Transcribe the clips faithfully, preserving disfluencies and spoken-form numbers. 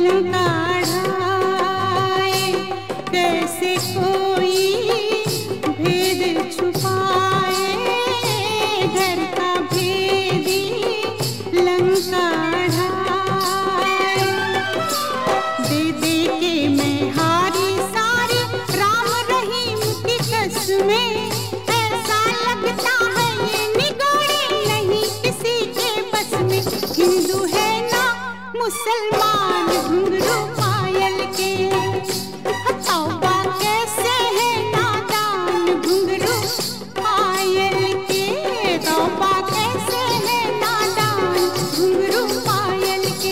लंका ढाए, कैसे कोई भेद छुपाए, घर का भेदी लंका ढाए। दे दे के मैं हारी सारी राम रहीम की कसमें, ऐसा लगता है ये निगोड़ी नहीं किसी के बस में। हिंदू है ना मुसलमान घुंघरू पायल के, तौबा कैसे है नादान घुंघरू पायल के, तौबा कैसे है नादान घुंघरू पायल के।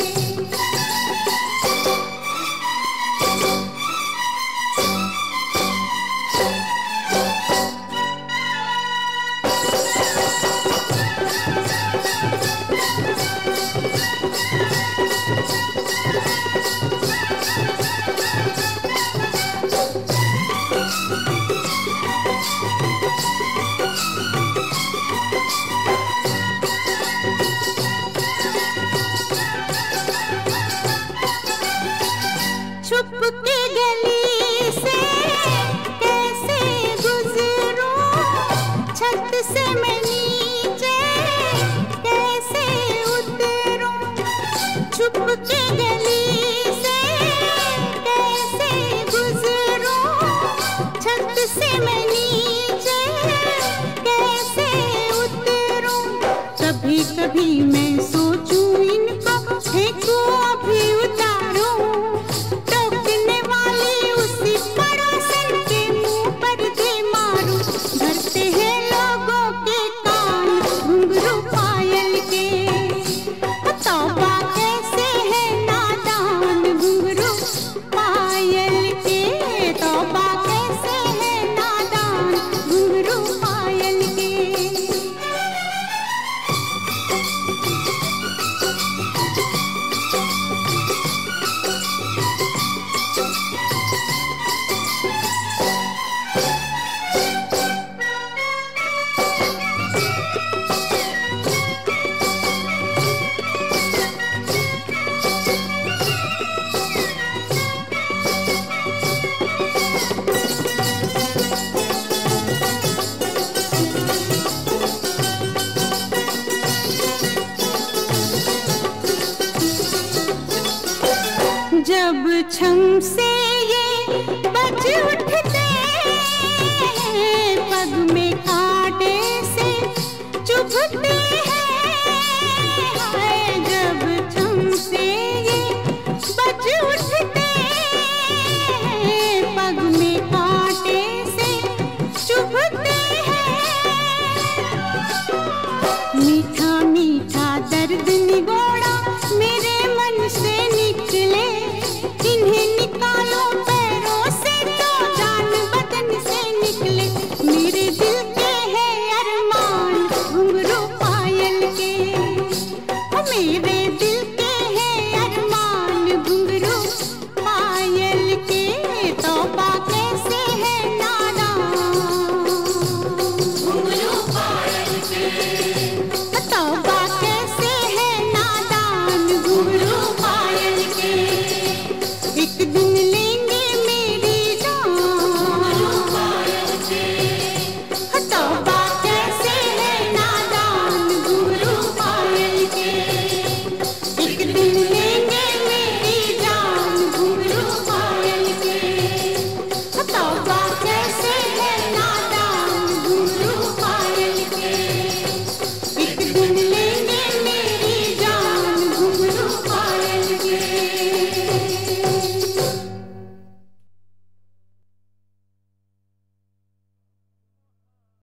छुप के गली से कैसे गुजरूं, छत से मैं नीचे कैसे उतरूं। छुप के गली से कैसे गुजरूं, छत से मैं नीचे कैसे उतरूं। कभी कभी मैं सोचूं इनको फेंकूं अभी उतारूं, टोकने वाली उसी पड़ोसन के मुंह पर दे मारूं। भरते हैं लोगों के कान घुंघरू पायल के, तौबा कैसे है नादान घुंघरू पायल के, तौबा कैसे है नादान घुंघरू पायल के। जब छम से ये बज उठते हैं, पग में कांटे से चुभते हैं। हाय जब छम से ये